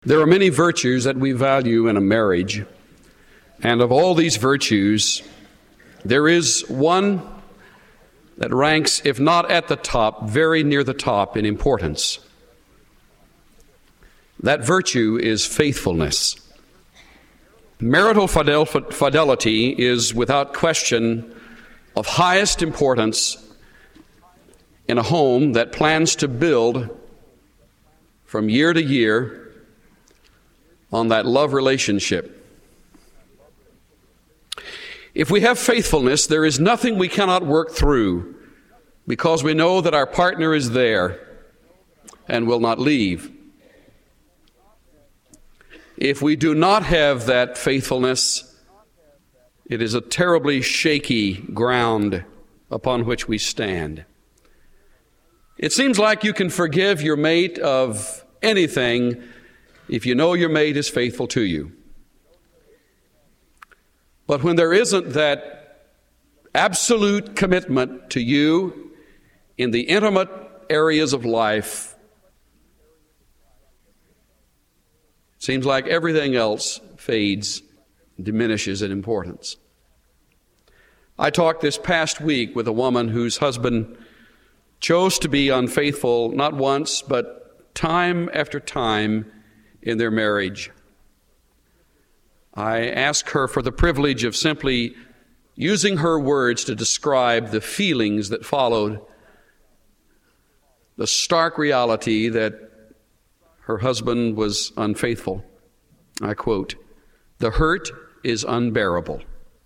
There are many virtues that we value in a marriage, and of all these virtues, there is one that ranks, if not at the top, very near the top in importance. That virtue is faithfulness. Marital fidelity is without question of highest importance in a home that plans to build from year to year on that love relationship. If we have faithfulness, there is nothing we cannot work through because we know that our partner is there and will not leave. If we do not have that faithfulness, it is a terribly shaky ground upon which we stand. It seems like you can forgive your mate of anything if you know your mate is faithful to you. But when there isn't that absolute commitment to you in the intimate areas of life, it seems like everything else fades, diminishes in importance. I talked this past week with a woman whose husband chose to be unfaithful not once, but time after time in their marriage. I asked her for the privilege of simply using her words to describe the feelings that followed the stark reality that her husband was unfaithful. I quote, "The hurt is unbearable.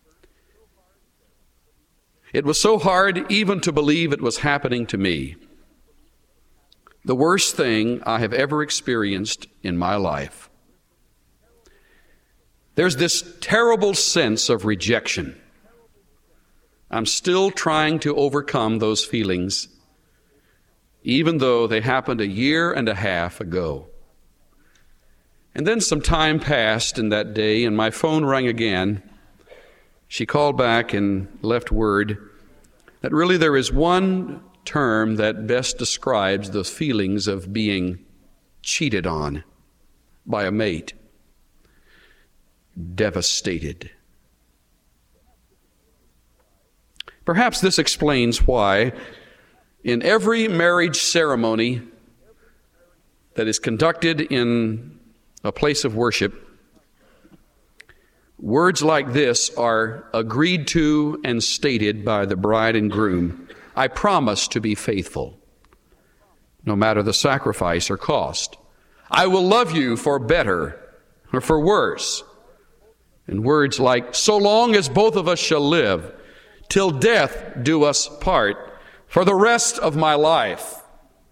It was so hard even to believe it was happening to me. The worst thing I have ever experienced in my life. There's this terrible sense of rejection. I'm still trying to overcome those feelings, even though they happened a year and a half ago." And then some time passed in that day, and my phone rang again. She called back and left word that really there is one term that best describes the feelings of being cheated on by a mate. Devastated. Perhaps this explains why in every marriage ceremony that is conducted in a place of worship, words like this are agreed to and stated by the bride and groom. I promise to be faithful, no matter the sacrifice or cost. I will love you for better or for worse. And words like, so long as both of us shall live, till death do us part, for the rest of my life.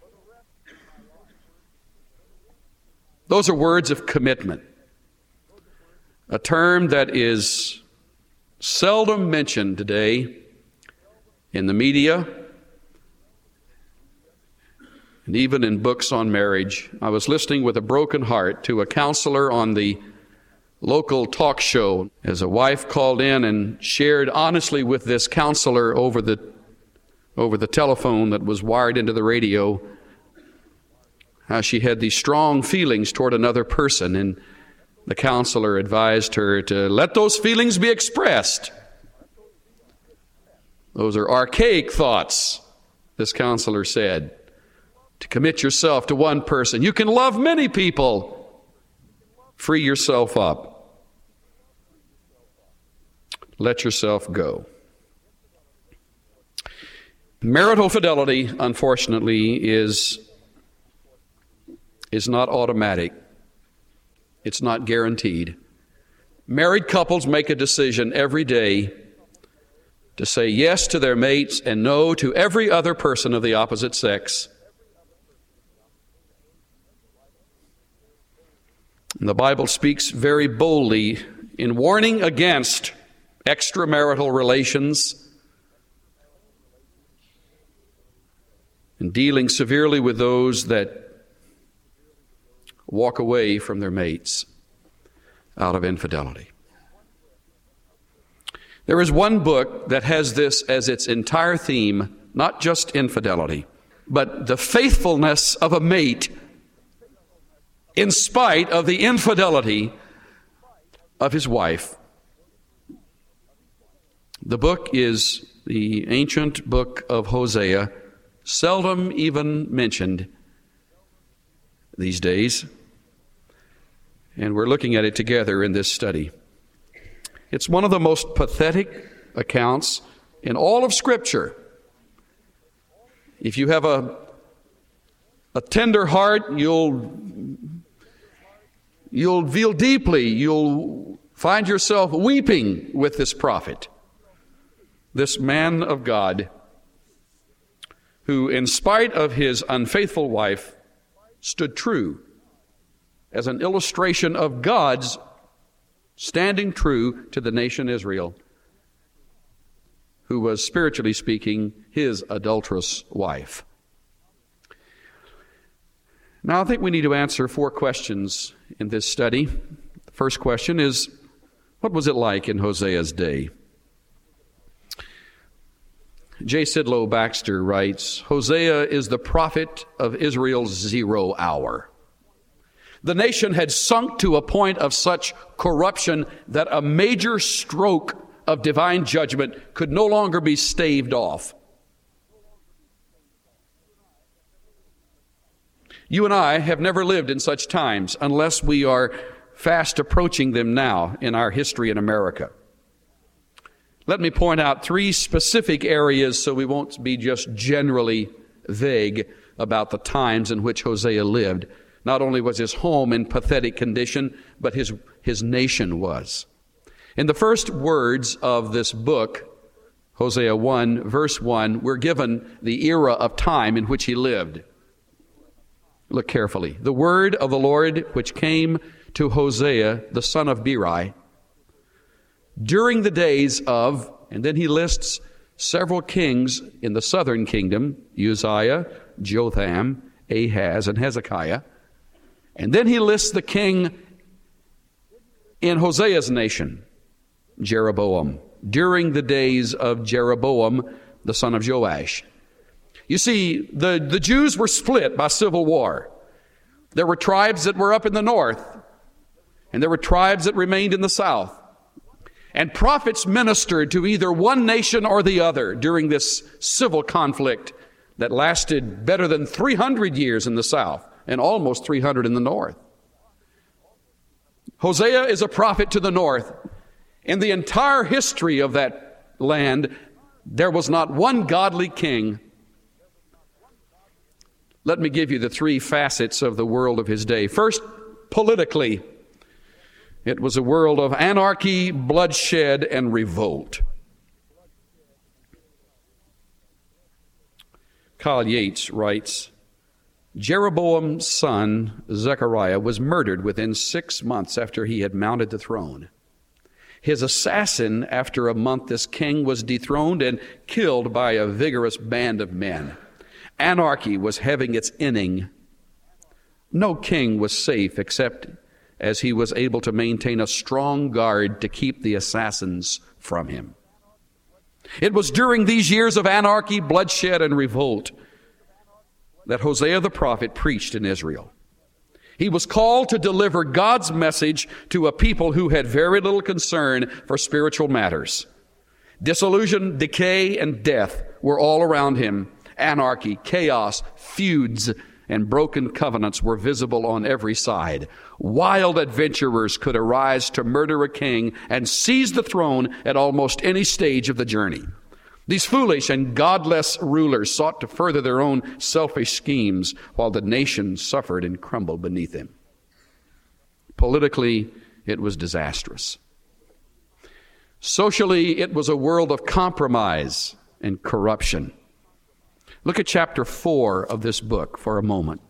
Those are words of commitment, a term that is seldom mentioned today in the media and even in books on marriage. I was listening with a broken heart to a counselor on the local talk show as a wife called in and shared honestly with this counselor over the telephone that was wired into the radio how she had these strong feelings toward another person, and the counselor advised her to let those feelings be expressed. Those are archaic thoughts, this counselor said, to commit yourself to one person. You can love many people. Free yourself up. Let yourself go. Marital fidelity, unfortunately, is not automatic. It's not guaranteed. Married couples make a decision every day to say yes to their mates and no to every other person of the opposite sex. And the Bible speaks very boldly in warning against extramarital relations and dealing severely with those that walk away from their mates out of infidelity. There is one book that has this as its entire theme, not just infidelity, but the faithfulness of a mate in spite of the infidelity of his wife. The book is the ancient book of Hosea, seldom even mentioned these days. And we're looking at it together in this study. It's one of the most pathetic accounts in all of Scripture. If you have a tender heart, you'll feel deeply. You'll find yourself weeping with this prophet, this man of God, who, in spite of his unfaithful wife, stood true as an illustration of God's standing true to the nation Israel, who was, spiritually speaking, his adulterous wife. Now, I think we need to answer 4 questions in this study. The first question is, what was it like in Hosea's day? J. Sidlow Baxter writes, Hosea is the prophet of Israel's 0 hour. The nation had sunk to a point of such corruption that a major stroke of divine judgment could no longer be staved off. You and I have never lived in such times unless we are fast approaching them now in our history in America. Let me point out 3 specific areas so we won't be just generally vague about the times in which Hosea lived. Not only was his home in pathetic condition, but his nation was. In the first words of this book, Hosea 1, verse 1, we're given the era of time in which he lived. Look carefully. The word of the Lord which came to Hosea, the son of Beeri, during the days of, and then he lists several kings in the southern kingdom, Uzziah, Jotham, Ahaz, and Hezekiah. And then he lists the king in Hosea's nation, Jeroboam, during the days of Jeroboam, the son of Joash. You see, the Jews were split by civil war. There were tribes that were up in the north, and there were tribes that remained in the south. And prophets ministered to either one nation or the other during this civil conflict that lasted better than 300 years in the south and almost 300 in the north. Hosea is a prophet to the north. In the entire history of that land, there was not one godly king. Let me give you the 3 facets of the world of his day. First, politically, it was a world of anarchy, bloodshed, and revolt. Carl Yates writes, Jeroboam's son, Zechariah, was murdered within 6 months after he had mounted the throne. His assassin, after a month, this king was dethroned and killed by a vigorous band of men. Anarchy was having its inning. No king was safe except as he was able to maintain a strong guard to keep the assassins from him. It was during these years of anarchy, bloodshed, and revolt that Hosea the prophet preached in Israel. He was called to deliver God's message to a people who had very little concern for spiritual matters. Disillusion, decay, and death were all around him. Anarchy, chaos, feuds, and broken covenants were visible on every side. Wild adventurers could arise to murder a king and seize the throne at almost any stage of the journey. These foolish and godless rulers sought to further their own selfish schemes while the nation suffered and crumbled beneath them. Politically, it was disastrous. Socially, it was a world of compromise and corruption. Look at chapter 4 of this book for a moment.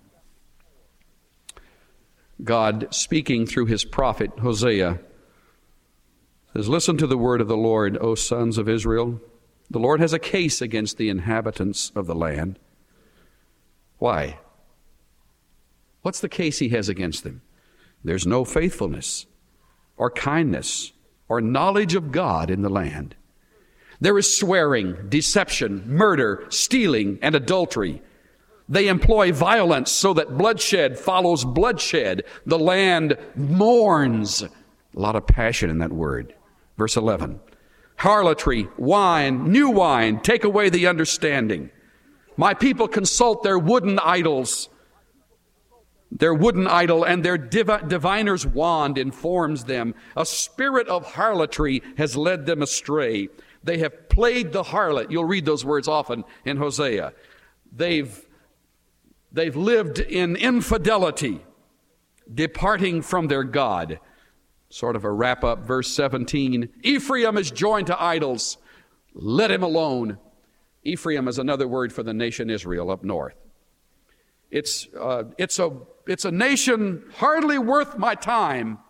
God, speaking through his prophet Hosea, says, "Listen to the word of the Lord, O sons of Israel. The Lord has a case against the inhabitants of the land." Why? What's the case he has against them? There's no faithfulness or kindness or knowledge of God in the land. There is swearing, deception, murder, stealing, and adultery. They employ violence so that bloodshed follows bloodshed. The land mourns. A lot of passion in that word. Verse 11. Harlotry, wine, new wine, take away the understanding. My people consult their wooden idols. Their wooden idol and their diviner's wand informs them. A spirit of harlotry has led them astray. They have played the harlot. You'll read those words often in Hosea. They've lived in infidelity, departing from their God. Sort of a wrap-up, verse 17. Ephraim is joined to idols. Let him alone. Ephraim is another word for the nation Israel up north. It's a nation hardly worth my time,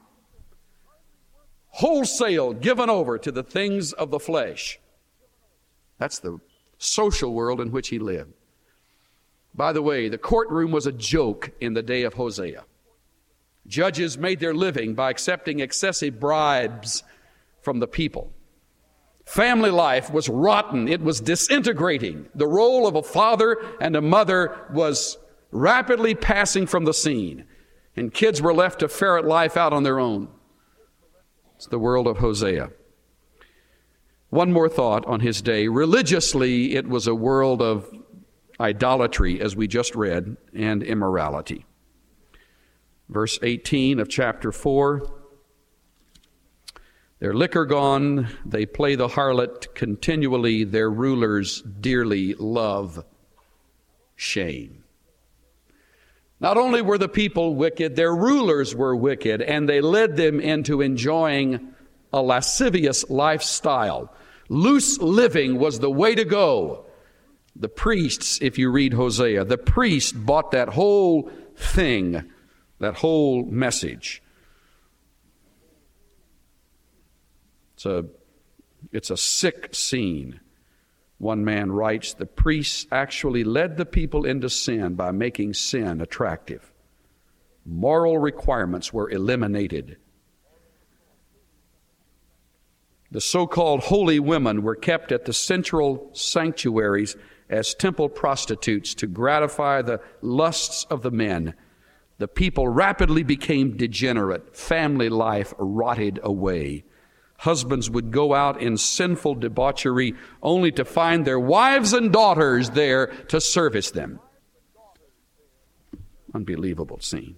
wholesale given over to the things of the flesh. That's the social world in which he lived. By the way, the courtroom was a joke in the day of Hosea. Judges made their living by accepting excessive bribes from the people. Family life was rotten. It was disintegrating. The role of a father and a mother was rapidly passing from the scene, and kids were left to ferret life out on their own. It's the world of Hosea. One more thought on his day. Religiously, it was a world of idolatry, as we just read, and immorality. Verse 18 of chapter 4. Their liquor gone, they play the harlot continually, their rulers dearly love shame. Not only were the people wicked, their rulers were wicked, and they led them into enjoying a lascivious lifestyle. Loose living was the way to go. The priests, if you read Hosea, the priest bought that whole thing, that whole message. It's a sick scene. One man writes, the priests actually led the people into sin by making sin attractive. Moral requirements were eliminated. The so-called holy women were kept at the central sanctuaries as temple prostitutes to gratify the lusts of the men. The people rapidly became degenerate. Family life rotted away. Husbands would go out in sinful debauchery only to find their wives and daughters there to service them. Unbelievable scene.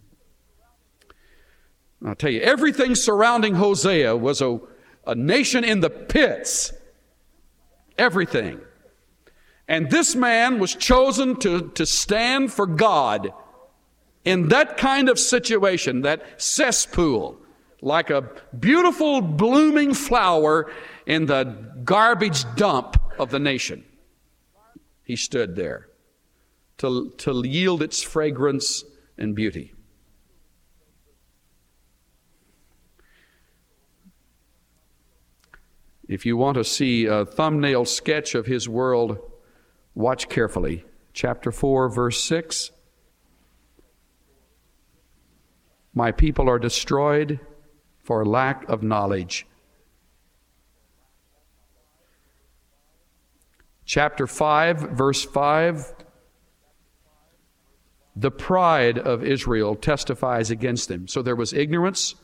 I'll tell you, everything surrounding Hosea was a nation in the pits. Everything. And this man was chosen to stand for God in that kind of situation, that cesspool. Like a beautiful blooming flower in the garbage dump of the nation. He stood there to yield its fragrance and beauty. If you want to see a thumbnail sketch of his world, watch carefully. Chapter 4, verse 6. My people are destroyed for lack of knowledge. Chapter 5, verse 5. The pride of Israel testifies against them. So there was ignorance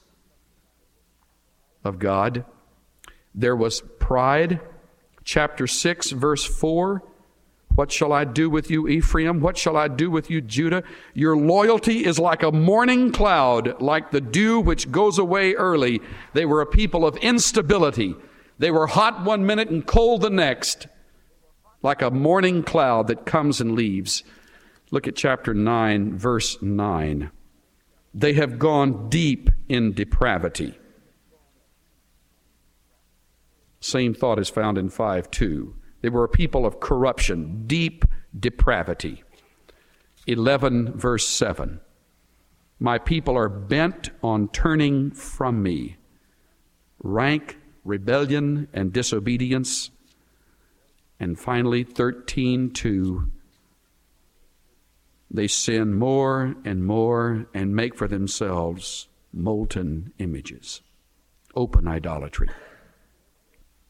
of God. There was pride. Chapter 6, verse 4. What shall I do with you, Ephraim? What shall I do with you, Judah? Your loyalty is like a morning cloud, like the dew which goes away early. They were a people of instability. They were hot one minute and cold the next, like a morning cloud that comes and leaves. Look at chapter 9, verse 9. They have gone deep in depravity. Same thought is found in 5:2. They were a people of corruption, deep depravity. 11, verse 7. My people are bent on turning from me. Rank rebellion and disobedience. And finally, 13:2. They sin more and make for themselves molten images. Open idolatry.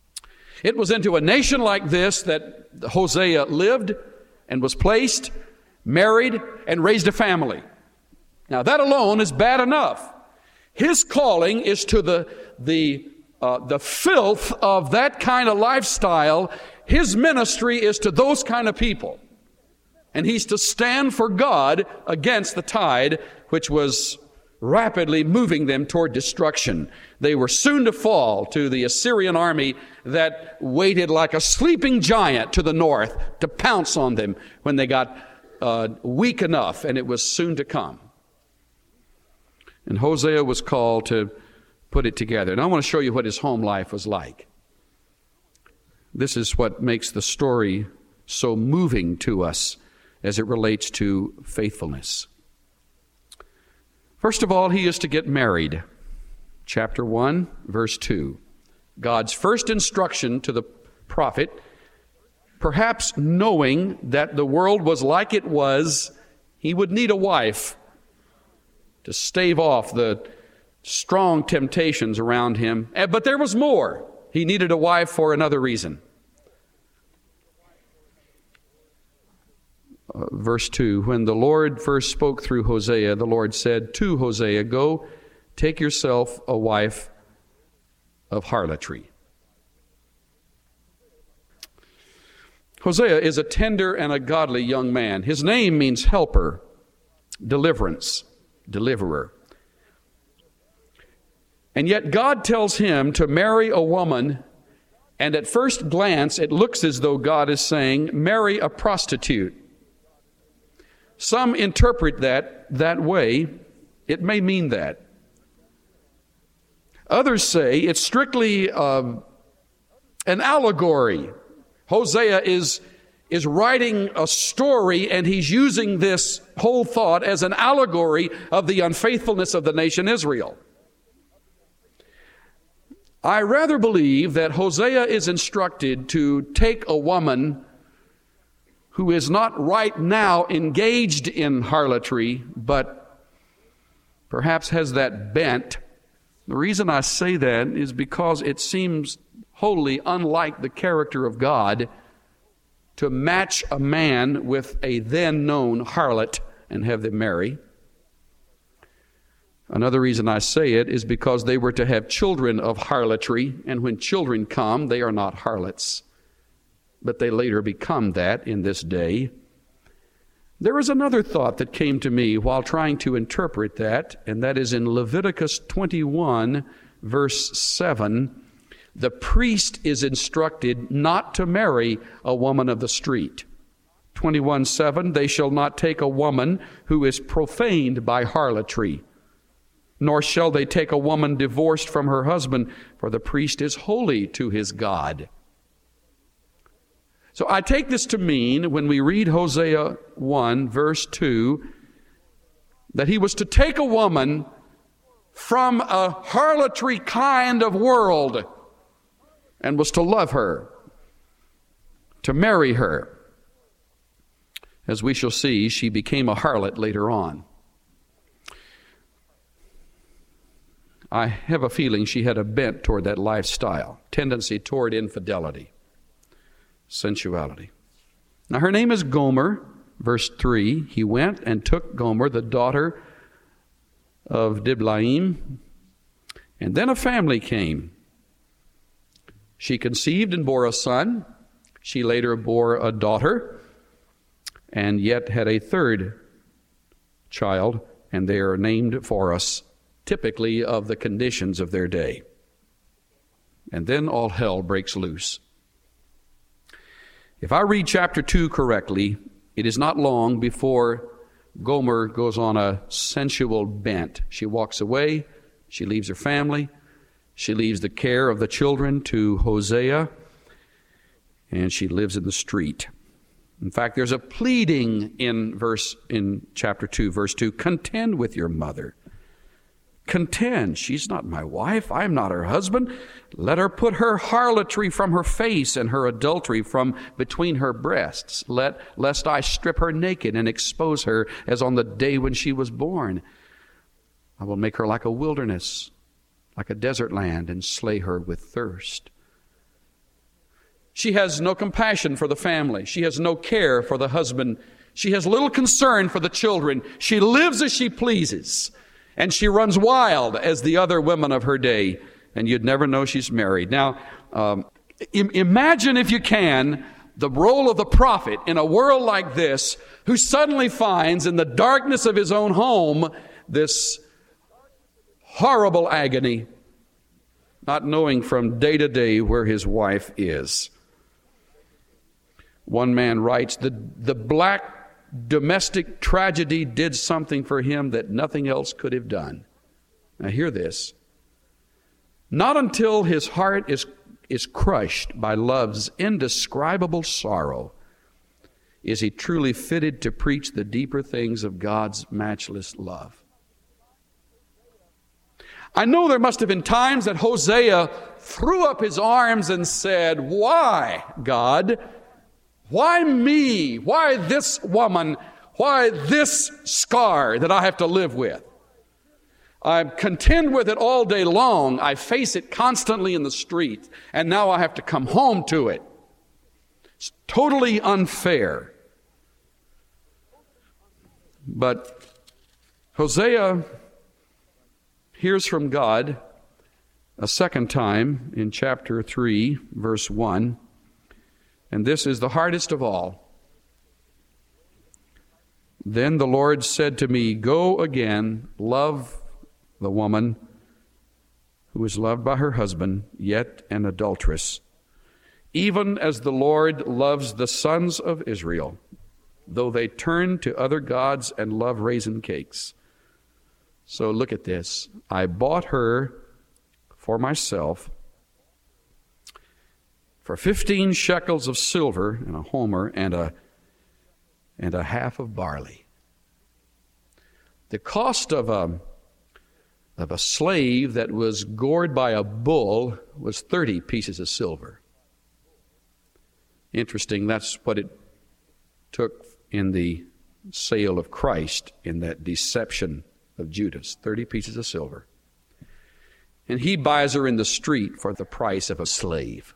It was into a nation like this that Hosea lived and was placed, married, and raised a family. Now that alone is bad enough. His calling is to the filth of that kind of lifestyle. His ministry is to those kind of people. And he's to stand for God against the tide which was rapidly moving them toward destruction. They were soon to fall to the Assyrian army that waited like a sleeping giant to the north to pounce on them when they got weak enough, and it was soon to come. And Hosea was called to put it together. And I want to show you what his home life was like. This is what makes the story so moving to us as it relates to faithfulness. First of all, he is to get married. Chapter 1, verse 2. God's first instruction to the prophet, perhaps knowing that the world was like it was, he would need a wife to stave off the strong temptations around him. But there was more. He needed a wife for another reason. Verse 2, when the Lord first spoke through Hosea, the Lord said to Hosea, go, take yourself a wife of harlotry. Hosea is a tender and a godly young man. His name means helper, deliverance, deliverer. And yet God tells him to marry a woman, and at first glance it looks as though God is saying, marry a prostitute. Some interpret that way. It may mean that. Others say it's strictly an allegory. Hosea is writing a story, and he's using this whole thought as an allegory of the unfaithfulness of the nation Israel. I rather believe that Hosea is instructed to take a woman who is not right now engaged in harlotry, but perhaps has that bent. The reason I say that is because it seems wholly unlike the character of God to match a man with a then known harlot and have them marry. Another reason I say it is because they were to have children of harlotry, and when children come, they are not harlots, but they later become that in this day. There is another thought that came to me while trying to interpret that, and that is in Leviticus 21, verse 7. The priest is instructed not to marry a woman of the street. 21:7, they shall not take a woman who is profaned by harlotry, nor shall they take a woman divorced from her husband, for the priest is holy to his God. So I take this to mean, when we read Hosea 1, verse 2, that he was to take a woman from a harlotry kind of world and was to love her, to marry her. As we shall see, she became a harlot later on. I have a feeling she had a bent toward that lifestyle, tendency toward infidelity, sensuality. Now her name is Gomer, verse 3. He went and took Gomer, the daughter of Diblaim, and then a family came. She conceived and bore a son. She later bore a daughter, and yet had a third child, and they are named for us typically of the conditions of their day. And then all hell breaks loose. If I read chapter 2 correctly, it is not long before Gomer goes on a sensual bent. She walks away, she leaves her family, she leaves the care of the children to Hosea, and she lives in the street. In fact, there's a pleading in chapter 2, verse 2, contend with your mother. Contend. She's not my wife. I'm not her husband. Let her put her harlotry from her face and her adultery from between her breasts, lest I strip her naked and expose her as on the day when she was born. I will make her like a wilderness, like a desert land, and slay her with thirst. She has no compassion for the family. She has no care for the husband She has little concern for the children. She lives as she pleases. And she runs wild as the other women of her day. And you'd never know she's married. Now, imagine, if you can, the role of the prophet in a world like this, who suddenly finds in the darkness of his own home this horrible agony, not knowing from day to day where his wife is. One man writes, the black domestic tragedy did something for him that nothing else could have done. Now hear this. Not until his heart is crushed by love's indescribable sorrow is he truly fitted to preach the deeper things of God's matchless love. I know there must have been times that Hosea threw up his arms and said, "Why, God? Why me? Why this woman? Why this scar that I have to live with? I contend with it all day long. I face it constantly in the street, and now I have to come home to it. It's totally unfair." But Hosea hears from God a second time in chapter 3, verse 1. And this is the hardest of all. "Then the Lord said to me, Go again, love the woman who is loved by her husband, yet an adulteress, even as the Lord loves the sons of Israel, though they turn to other gods and love raisin cakes. So look at this. I bought her for myself for 15 shekels of silver and a homer and a half of barley." The cost of a slave that was gored by a bull was 30 pieces of silver. Interesting, that's what it took in the sale of Christ, in that deception of Judas, 30 pieces of silver. And he buys her in the street for the price of a slave.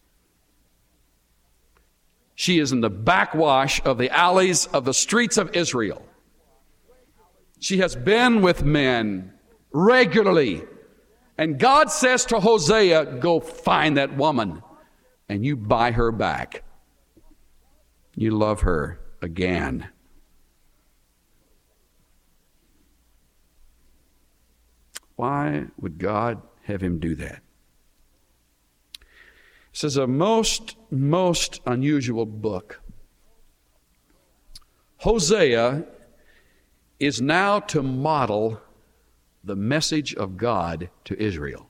She is in the backwash of the alleys of the streets of Israel. She has been with men regularly. And God says to Hosea, "Go find that woman and you buy her back. You love her again." Why would God have him do that? This is a most unusual book. Hosea is now to model the message of God to Israel.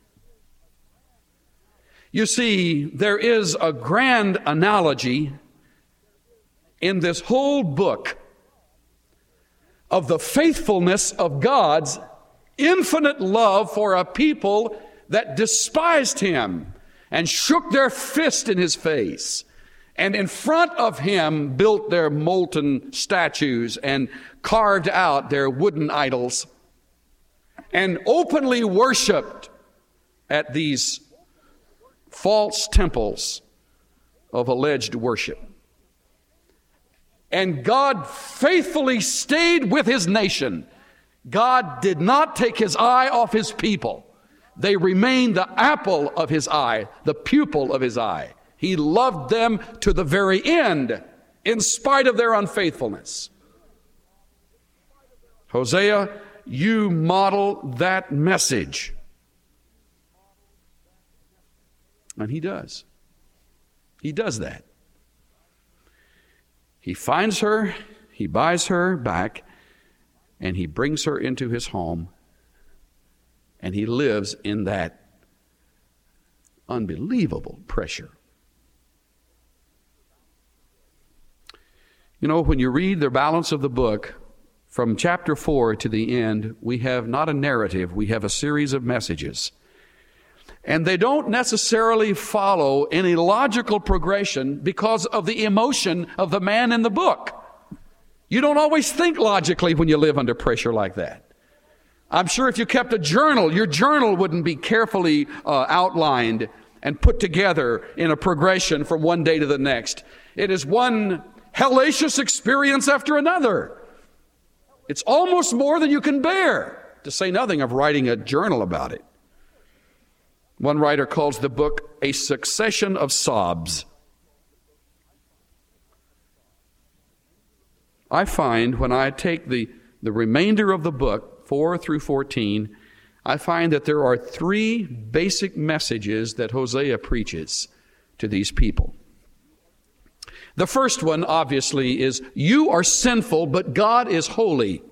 You see, there is a grand analogy in this whole book of the faithfulness of God's infinite love for a people that despised him and shook their fist in his face, and in front of him built their molten statues and carved out their wooden idols and openly worshiped at these false temples of alleged worship. And God faithfully stayed with his nation. God did not take his eye off his people. They remained the apple of his eye, the pupil of his eye. He loved them to the very end, in spite of their unfaithfulness. Hosea, you model that message. And he does. He does that. He finds her, he buys her back, and he brings her into his home, and he lives in that unbelievable pressure. You know, when you read the balance of the book, from chapter 4 to the end, we have not a narrative, we have a series of messages. And they don't necessarily follow any logical progression because of the emotion of the man in the book. You don't always think logically when you live under pressure like that. I'm sure if you kept a journal, your journal wouldn't be carefully outlined and put together in a progression from one day to the next. It is one hellacious experience after another. It's almost more than you can bear, to say nothing of writing a journal about it. One writer calls the book a succession of sobs. I find when I take the remainder of the book, 4 through 14, I find that there are 3 basic messages that Hosea preaches to these people. The first one, obviously, is you are sinful, but God is holy.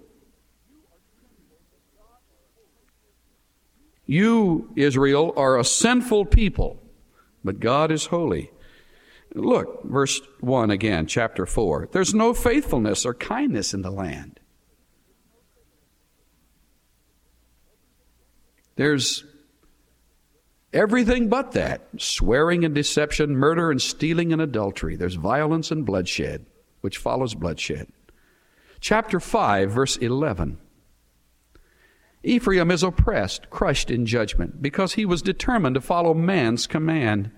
You, Israel, are a sinful people, but God is holy. Look, verse 1 again, chapter 4. There's no faithfulness or kindness in the land. There's everything but that. Swearing and deception, murder and stealing and adultery. There's violence and bloodshed, which follows bloodshed. Chapter 5, verse 11. Ephraim is oppressed, crushed in judgment, because he was determined to follow man's command.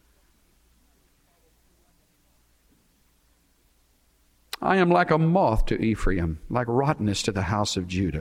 I am like a moth to Ephraim, like rottenness to the house of Judah.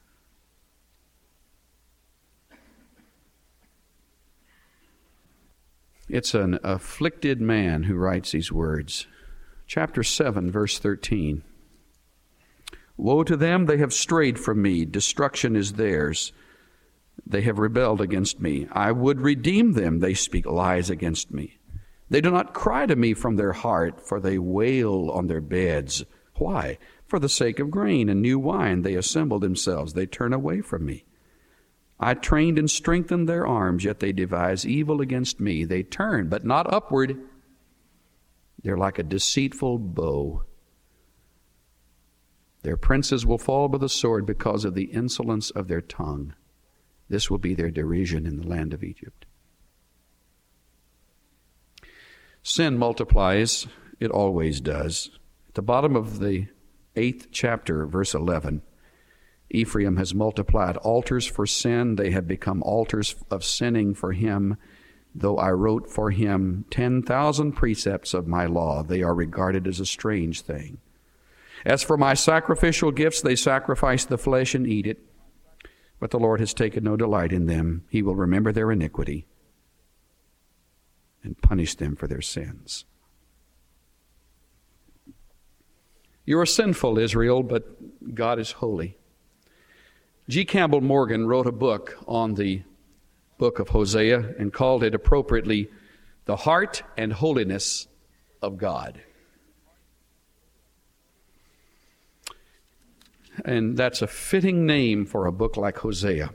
It's an afflicted man who writes these words. Chapter 7, verse 13. Woe to them, they have strayed from me. Destruction is theirs. They have rebelled against me. I would redeem them. They speak lies against me. They do not cry to me from their heart, for they wail on their beds. Why? For the sake of grain and new wine, they assemble themselves. They turn away from me. I trained and strengthened their arms, yet they devise evil against me. They turn, but not upward. They're like a deceitful bow. Their princes will fall by the sword because of the insolence of their tongue. This will be their derision in the land of Egypt. Sin multiplies. It always does. At the bottom of the 8th chapter, verse 11, Ephraim has multiplied altars for sin. They have become altars of sinning for him. Though I wrote for him 10,000 precepts of my law, they are regarded as a strange thing. As for my sacrificial gifts, they sacrifice the flesh and eat it. But the Lord has taken no delight in them. He will remember their iniquity and punish them for their sins. You are sinful, Israel, but God is holy. G. Campbell Morgan wrote a book on the book of Hosea and called it appropriately, The Heart and Holiness of God. And that's a fitting name for a book like Hosea.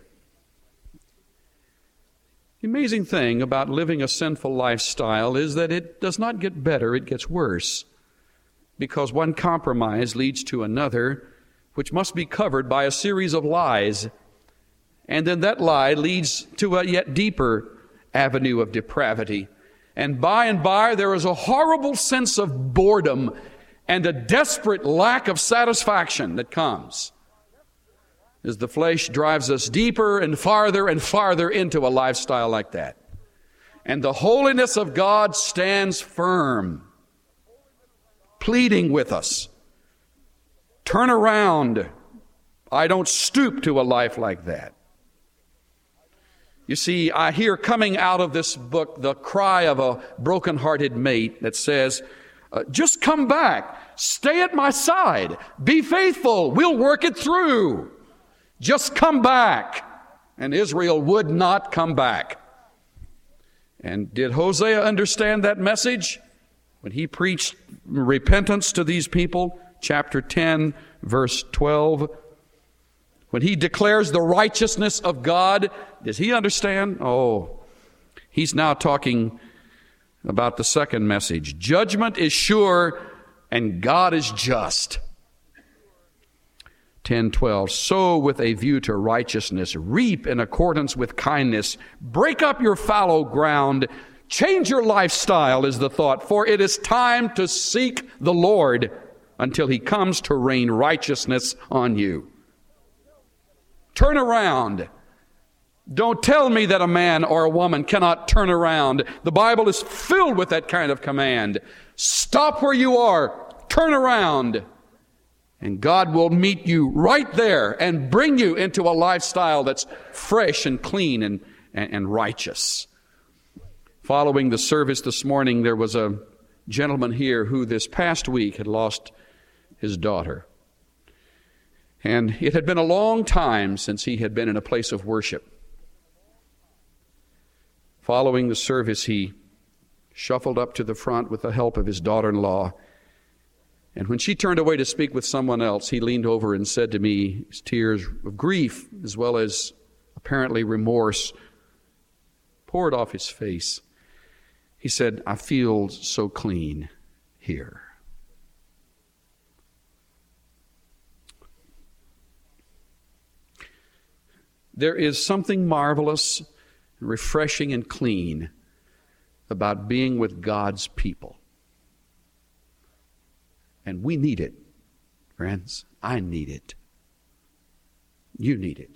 The amazing thing about living a sinful lifestyle is that it does not get better, it gets worse. Because one compromise leads to another, which must be covered by a series of lies. And then that lie leads to a yet deeper avenue of depravity. And by there is a horrible sense of boredom and a desperate lack of satisfaction that comes as the flesh drives us deeper and farther into a lifestyle like that. And the holiness of God stands firm, pleading with us. Turn around. I don't stoop to a life like that. You see, I hear coming out of this book the cry of a broken-hearted mate that says, just come back. Stay at my side. Be faithful. We'll work it through. Just come back. And Israel would not come back. And did Hosea understand that message? When he preached repentance to these people, chapter 10, verse 12, when he declares the righteousness of God, does he understand? Oh, he's now talking about the second message. Judgment is sure and God is just. 10:12. Sow with a view to righteousness, reap in accordance with kindness, break up your fallow ground, change your lifestyle is the thought, for it is time to seek the Lord until he comes to rain righteousness on you. Turn around. Don't tell me that a man or a woman cannot turn around. The Bible is filled with that kind of command. Stop where you are. turn around, and God will meet you right there and bring you into a lifestyle that's fresh and clean and righteous. Following the service this morning, there was a gentleman here who this past week had lost his daughter. And it had been a long time since he had been in a place of worship. Following the service, he shuffled up to the front with the help of his daughter-in-law. And when she turned away to speak with someone else, he leaned over and said to me, his tears of grief as well as apparently remorse poured off his face. He said, "I feel so clean here." There is something marvelous, refreshing, and clean about being with God's people. And we need it, friends. I need it. You need it.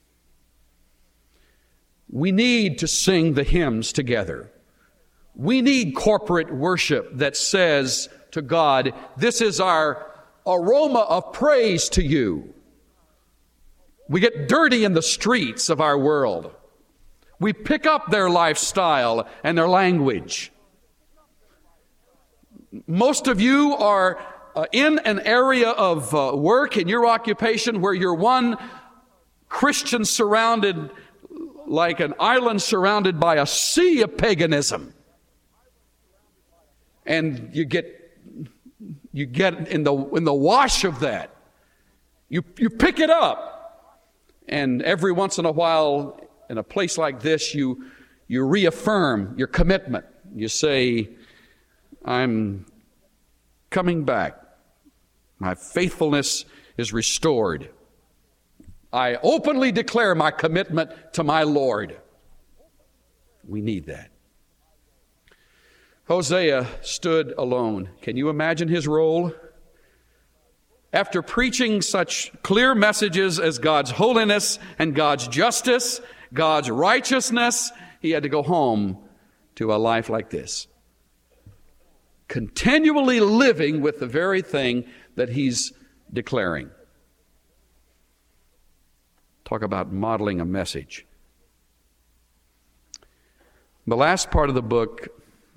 We need to sing the hymns together. We need corporate worship that says to God, "This is our aroma of praise to you." We get dirty in the streets of our world. We pick up their lifestyle and their language. Most of you are in an area of work in your occupation where you're one Christian surrounded like an island surrounded by a sea of paganism. And you get in the wash of that. You pick it up. And every once in a while, in a place like this, you reaffirm your commitment. You say, "I'm coming back. My faithfulness is restored. I openly declare my commitment to my Lord." We need that. Hosea stood alone. Can you imagine his role? After preaching such clear messages as God's holiness and God's justice, God's righteousness, he had to go home to a life like this. Continually living with the very thing that he's declaring. Talk about modeling a message. The last part of the book,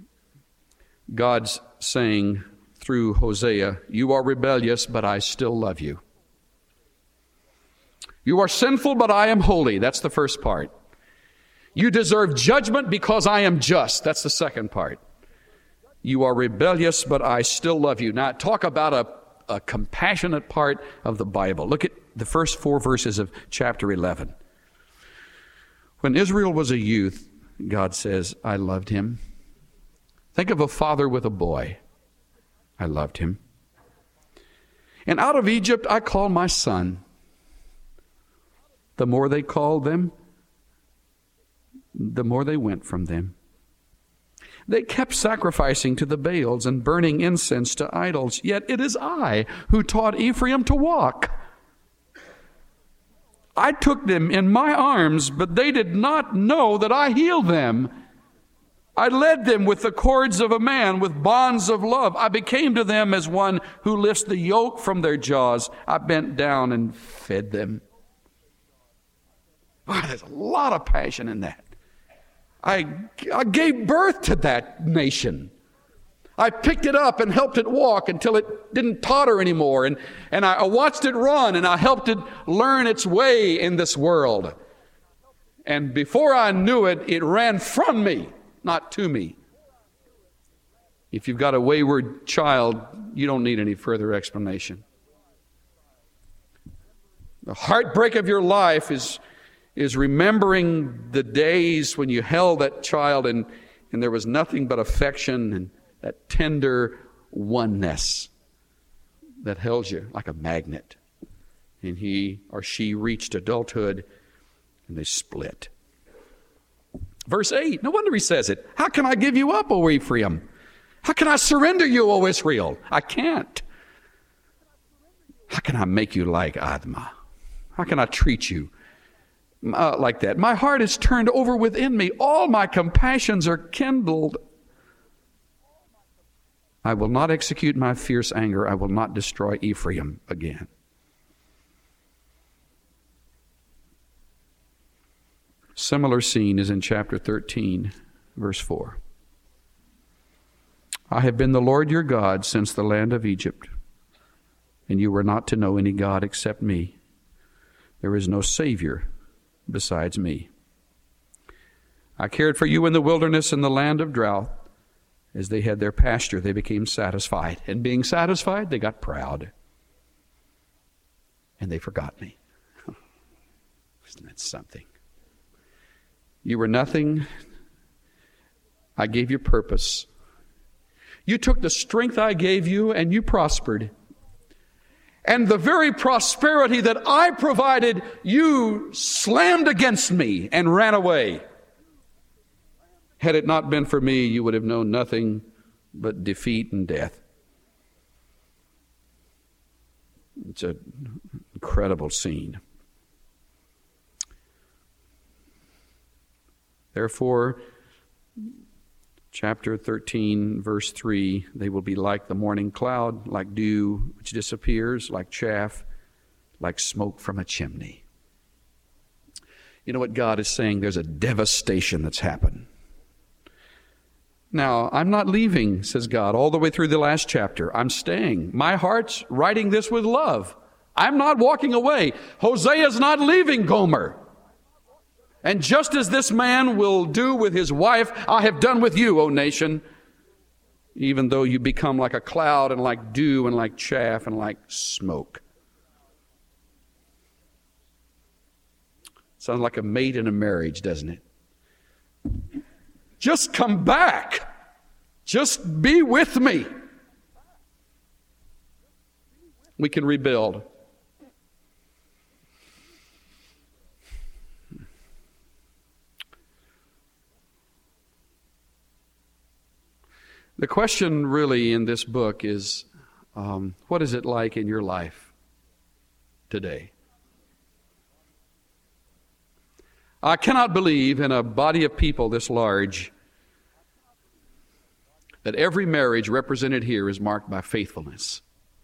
God's saying through Hosea, "You are rebellious, but I still love you. You are sinful, but I am holy." That's the first part. "You deserve judgment because I am just." That's the second part. "You are rebellious, but I still love you." Now, talk about a compassionate part of the Bible. Look at the first 4 verses of chapter 11. When Israel was a youth, God says, "I loved him." Think of a father with a boy. I loved him. "And out of Egypt I called my son." The more they called them, the more they went from them. They kept sacrificing to the Baals and burning incense to idols. Yet it is I who taught Ephraim to walk. I took them in my arms, but they did not know that I healed them. I led them with the cords of a man, with bonds of love. I became to them as one who lifts the yoke from their jaws. I bent down and fed them. Wow, there's a lot of passion in that. I gave birth to that nation. I picked it up and helped it walk until it didn't totter anymore. And I watched it run, and I helped it learn its way in this world. And before I knew it, it ran from me, not to me. If you've got a wayward child, you don't need any further explanation. The heartbreak of your life is remembering the days when you held that child and there was nothing but affection and that tender oneness that held you like a magnet. And he or she reached adulthood and they split. Verse 8, no wonder he says it. "How can I give you up, O Ephraim? How can I surrender you, O Israel? I can't. How can I make you like Admah? How can I treat you like that? My heart is turned over within me. All my compassions are kindled. I will not execute my fierce anger. I will not destroy Ephraim again. Similar scene is in chapter 13, verse 4. I have been the Lord your God since the land of Egypt, and you were not to know any God except me. There is no Savior besides me. I cared for you in the wilderness in the land of drought. As they had their pasture, they became satisfied. And being satisfied, they got proud. And they forgot me. Isn't that something? You were nothing. I gave you purpose. You took the strength I gave you and you prospered. And the very prosperity that I provided, you slammed against me and ran away. Had it not been for me, you would have known nothing but defeat and death. It's an incredible scene. Therefore, chapter 13, verse 3, they will be like the morning cloud, like dew which disappears, like chaff, like smoke from a chimney. You know what God is saying? There's a devastation that's happened. Now, I'm not leaving, says God, all the way through the last chapter. I'm staying. My heart's writing this with love. I'm not walking away. Hosea's not leaving Gomer. And just as this man will do with his wife, I have done with you, O nation, even though you become like a cloud and like dew and like chaff and like smoke. Sounds like a mate in a marriage, doesn't it? Just come back. Just be with me. We can rebuild. The question really in this book is, what is it like in your life today? I cannot believe in a body of people this large that every marriage represented here is marked by faithfulness.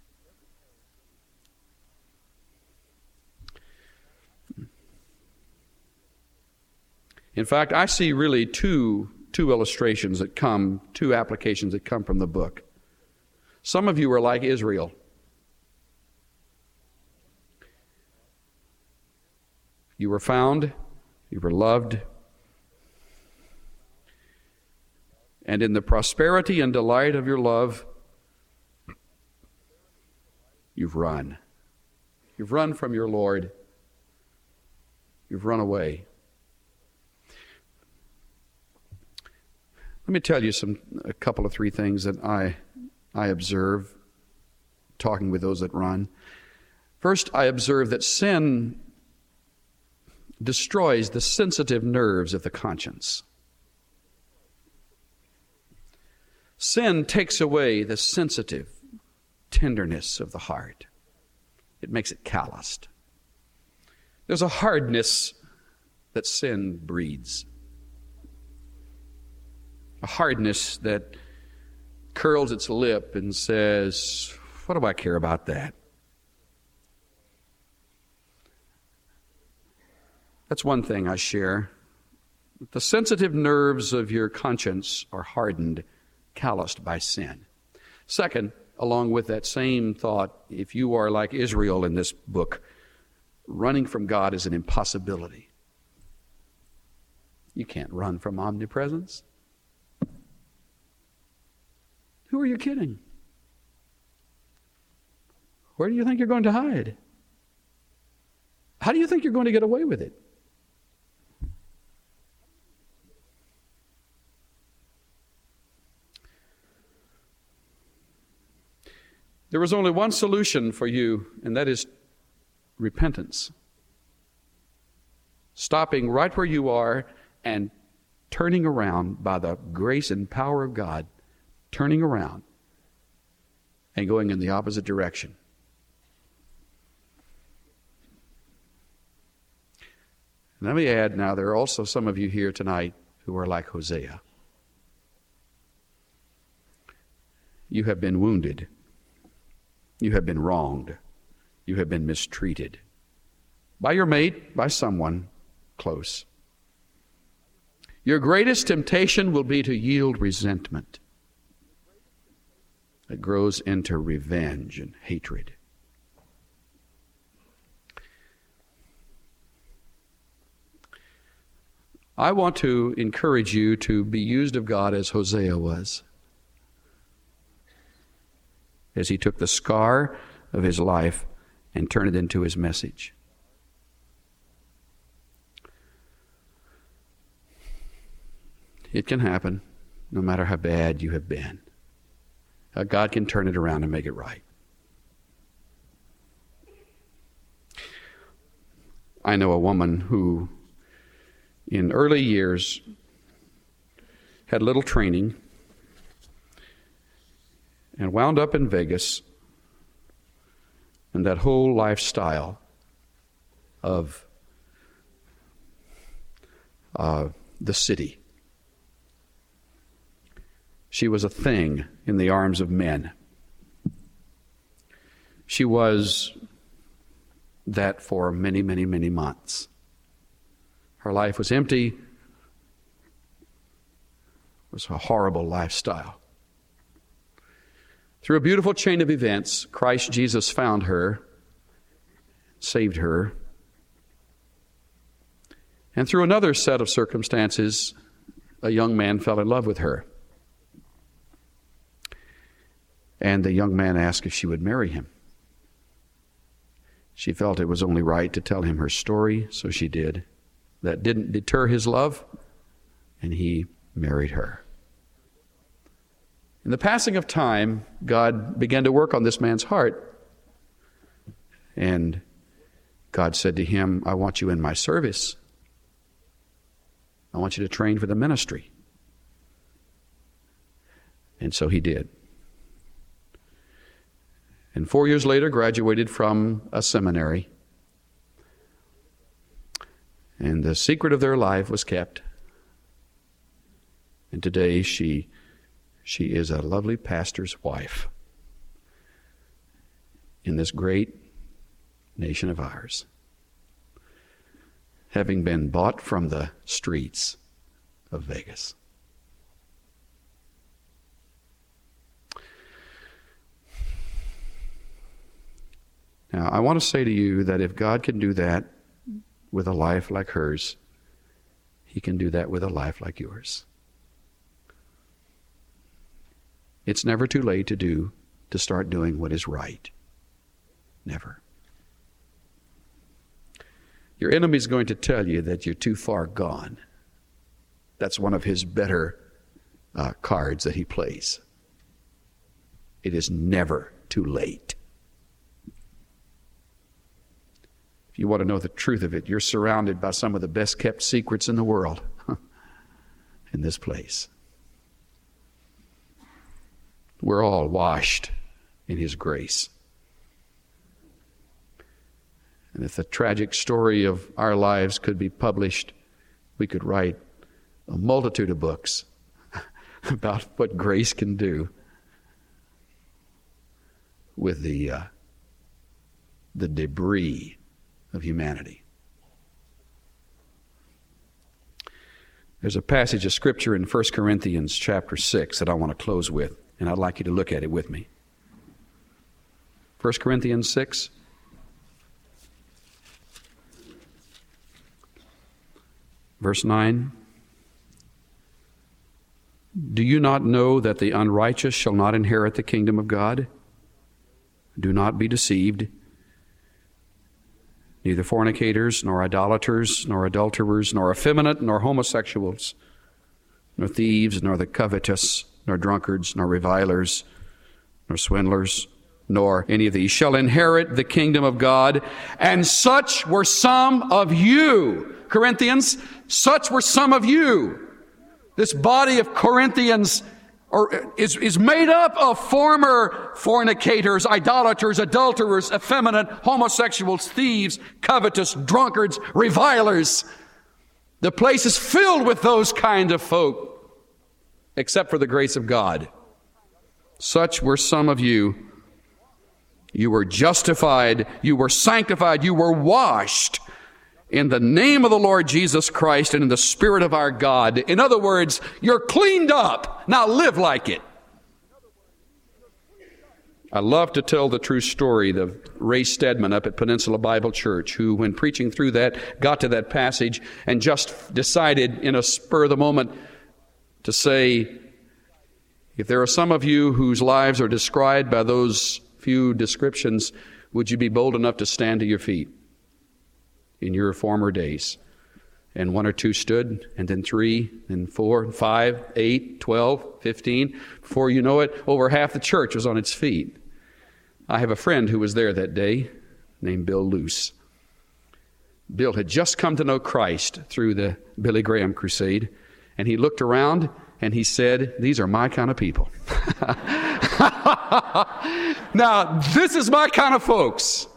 In fact, I see really two illustrations that come, two applications that come from the book. Some of you are like Israel. You were found, you were loved, and in the prosperity and delight of your love, you've run. You've run from your Lord. You've run away. Let me tell you a couple of three things that I observe talking with those that run. First, I observe that sin destroys the sensitive nerves of the conscience. Sin takes away the sensitive tenderness of the heart. It makes it calloused. There's a hardness that sin breeds. A hardness that curls its lip and says, what do I care about that? That's one thing I share. The sensitive nerves of your conscience are hardened, calloused by sin. Second, along with that same thought, if you are like Israel in this book, running from God is an impossibility. You can't run from omnipresence. Who are you kidding? Where do you think you're going to hide? How do you think you're going to get away with it? There was only one solution for you, and that is repentance. Stopping right where you are and turning around by the grace and power of God, turning around and going in the opposite direction. And let me add now, there are also some of you here tonight who are like Hosea. you have been wounded. You have been wronged. You have been mistreated. By your mate, by someone close. Your greatest temptation will be to yield resentment that grows into revenge and hatred. I want to encourage you to be used of God as Hosea was, as he took the scar of his life and turned it into his message. It can happen, no matter how bad you have been. God can turn it around and make it right. I know a woman who, in early years, had little training and wound up in Vegas, and that whole lifestyle of the city. She was a thing in the arms of men. She was that for many, many, many months. Her life was empty. It was a horrible lifestyle. Through a beautiful chain of events, Christ Jesus found her, saved her. And through another set of circumstances, a young man fell in love with her. And the young man asked if she would marry him. She felt it was only right to tell him her story, so she did. That didn't deter his love, and he married her. In the passing of time, God began to work on this man's heart. And God said to him, I want you in my service. I want you to train for the ministry. And so he did. And 4 years later, graduated from a seminary. And the secret of their life was kept. And today she is a lovely pastor's wife in this great nation of ours, having been bought from the streets of Vegas. Now, I want to say to you that if God can do that with a life like hers, He can do that with a life like yours. It's never too late to start doing what is right. Never. Your enemy's going to tell you that you're too far gone. That's one of his better cards that he plays. It is never too late. If you want to know the truth of it, you're surrounded by some of the best kept secrets in the world in this place. We're all washed in His grace. And if the tragic story of our lives could be published, we could write a multitude of books about what grace can do with the debris of humanity. There's a passage of Scripture in 1 Corinthians chapter 6 that I want to close with, and I'd like you to look at it with me. 1 Corinthians 6. Verse 9. Do you not know that the unrighteous shall not inherit the kingdom of God? Do not be deceived. Neither fornicators, nor idolaters, nor adulterers, nor effeminate, nor homosexuals, nor thieves, nor the covetous, nor drunkards, nor revilers, nor swindlers, nor any of these shall inherit the kingdom of God. And such were some of you. Corinthians, such were some of you. This body of Corinthians is made up of former fornicators, idolaters, adulterers, effeminate, homosexuals, thieves, covetous, drunkards, revilers. The place is filled with those kind of folk, except for the grace of God. Such were some of you. You were justified, you were sanctified, you were washed in the name of the Lord Jesus Christ and in the Spirit of our God. In other words, you're cleaned up. Now live like it. I love to tell the true story of Ray Stedman up at Peninsula Bible Church, who, when preaching through that, got to that passage and just decided in a spur of the moment to say, if there are some of you whose lives are described by those few descriptions, would you be bold enough to stand to your feet in your former days? And 1 or 2 stood, and then 3, and 4, 5, 8, 12, 15. Before you know it, over half the church was on its feet. I have a friend who was there that day named Bill Luce. Bill had just come to know Christ through the Billy Graham crusade, and he looked around and he said, "These are my kind of people." Now, this is my kind of folks.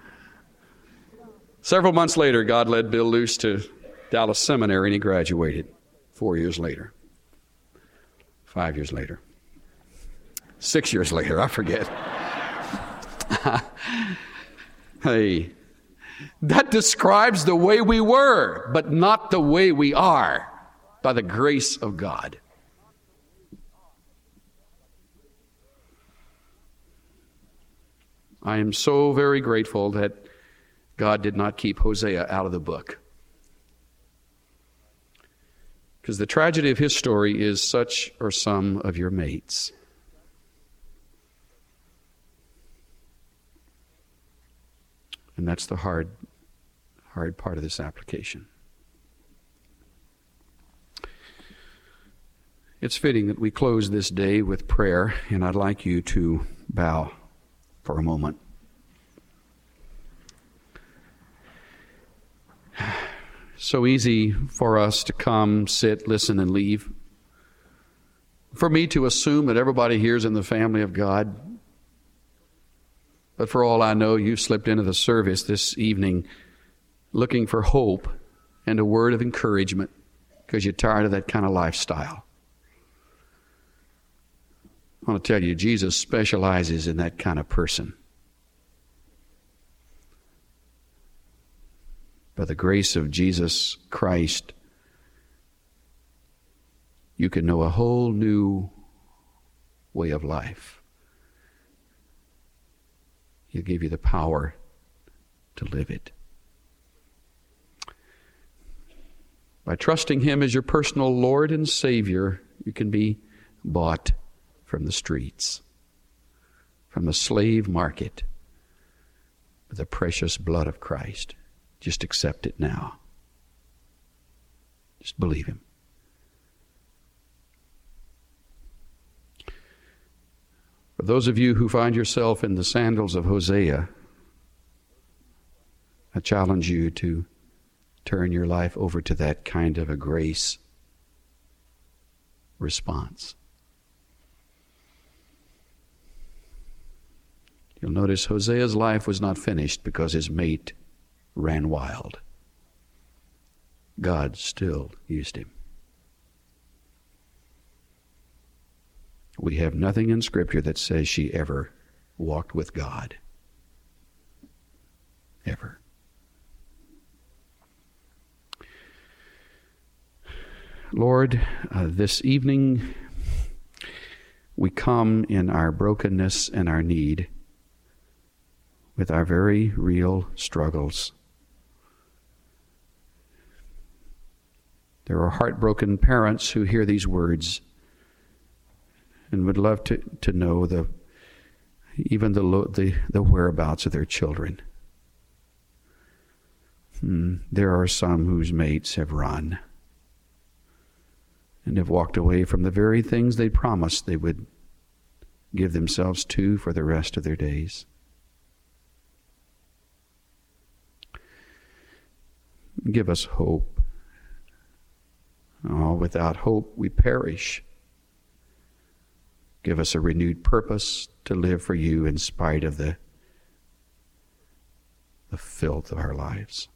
Several months later, God led Bill Luce to Dallas Seminary, and he graduated 4 years later, 5 years later, 6 years later, I forget. Hey, that describes the way we were, but not the way we are, by the grace of God. I am so very grateful that God did not keep Hosea out of the book. Because the tragedy of his story is such are some of your mates. And that's the hard part of this application. It's fitting that we close this day with prayer, and I'd like you to bow for a moment. So easy for us to come, sit, listen, and leave. For me to assume that everybody here is in the family of God. But for all I know, you slipped into the service this evening looking for hope and a word of encouragement because you're tired of that kind of lifestyle. I want to tell you, Jesus specializes in that kind of person. By the grace of Jesus Christ, you can know a whole new way of life. He'll give you the power to live it. By trusting Him as your personal Lord and Savior, you can be bought from the streets, from the slave market, with the precious blood of Christ. Just accept it now. Just believe Him. For those of you who find yourself in the sandals of Hosea, I challenge you to turn your life over to that kind of a grace response. You'll notice Hosea's life was not finished because his mate ran wild. God still used him. We have nothing in Scripture that says she ever walked with God. Ever. Lord, this evening we come in our brokenness and our need with our very real struggles. There are heartbroken parents who hear these words and would love to know the whereabouts of their children. There are some whose mates have run and have walked away from the very things they promised they would give themselves to for the rest of their days. Give us hope. Oh, without hope we perish. Give us a renewed purpose to live for you in spite of the filth of our lives.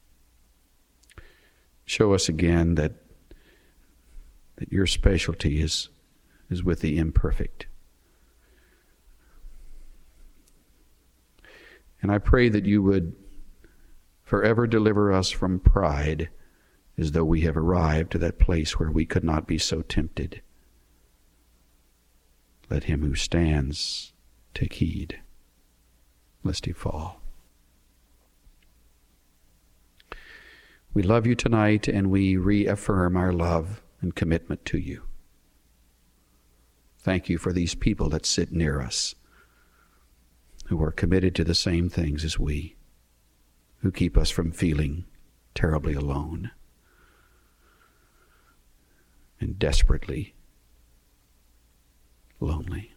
Show us again that your specialty is with the imperfect, And I pray that you would forever deliver us from pride, as though we have arrived to that place where we could not be so tempted. Let him who stands take heed, lest he fall. We love you tonight, and we reaffirm our love and commitment to you. Thank you for these people that sit near us, who are committed to the same things as we, who keep us from feeling terribly alone and desperately lonely.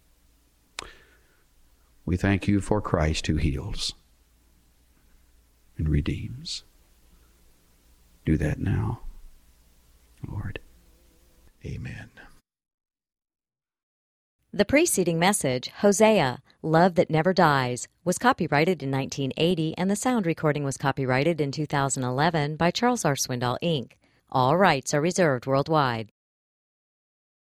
We thank you for Christ who heals and redeems. Do that now, Lord. Amen. The preceding message, Hosea, Love That Never Dies, was copyrighted in 1980, and the sound recording was copyrighted in 2011 by Charles R. Swindoll, Inc. All rights are reserved worldwide.